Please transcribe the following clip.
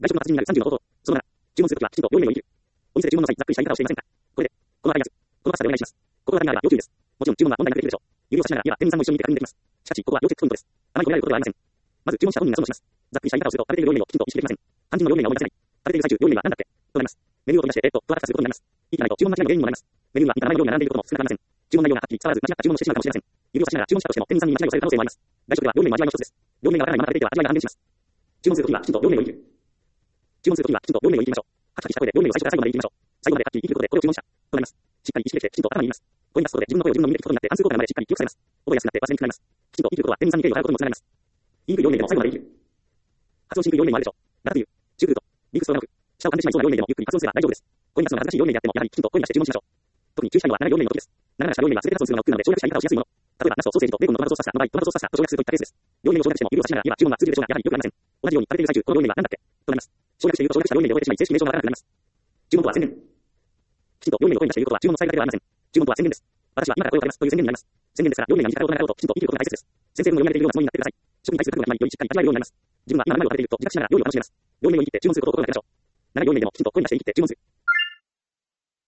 外食の達人になる30の方法。その7、注文するときはきちんと両面を生きる。お店で注文の際、ざっくりした言い方をしていませんか？これで、このあたりやつ、このパスタでお願いします。心当たりがあれば要注意です。もちろん注文は問題なくできるでしょう。指を差しながら、いや、店員さんも一緒に見て確認できます。しかし、ここは要チェックポイントです。あまり止められることはありません。まず注文した本人が損をします。ざっくりした言い方をすると、食べている両面をきちんと意識できません。肝心の両面が思い出せない。食べている最中、両面は何だっけとなります。メニューを取り出して、と後書きすることになります。言い切らないと注文間違いの原因にもなります。メニューは似た名前の料理が並んでいることも少なくありません。注文内容がはっきり伝わらず、間違った注文をしてしまうかもしれません。指を差しながら注文したとしても、店員さんに間違いをされる可能性もあります。外食では両面の味わいの一つです。両面がわからないまま食べていては味わいが半減します。注文するときはきちんと両面を生きる。注文するときはきちんと両面を生きましょう。はっきりした声で両面を最初から最後まで生きましょう。最後まではっきり生きることでこれを注文したとなります。しっかり意識できてきちんと頭に言います。ここに出すことで自分の声を自分の耳で聞くことになって反数効果までしっかり記憶されます。覚えやすくなって忘れにくくなります。きちんと生きることは店員さんに敬意を払うことにもつながります。言いにくい両面でも最後まで生きる。発音しにくい両面もあるでしょう。ラタトゥイユ、シュークルート、リクストロナウク、舌を噛んでしまいそうな両面でもゆっくり発音すれば大丈夫です。声に出すのが難しい両面であってもやはりきちんと声に出して注文しましょう。特に注意したいのは長い両面の時です。長々した両面が全て発音するのが億劫なので省略した言い方をしやすいもの。例えばナスとソーセージとベーコンのトマトソースパスタの場合、トマトソースパスタと省略するといったケースです。両面を省略しても指を差しながら言えば注文は通じるでしょうがやはりよくありません。同じように食べている最中、この両面は何だっけとなります。省略していると省略した両面で覚えてしまい正式名称がわからなくなります。注文とは宣言。きちんと両面の声に出していることは注文の伝え方ではありません。注文とは宣言です。私は今から声をかけますという宣言になります。宣言ですから両面が似たようなことをきちんと生きることが大切です。先生分の読み慣れているようなつもりになってください。食に対する覚悟が決まりよりしっかり味わえるようになります。自分は今何を食べていると自覚しながら料理を楽しめます。両面を生きて注文することを心がけましょう。長い両面でもきちんと声に出して生きて注文する。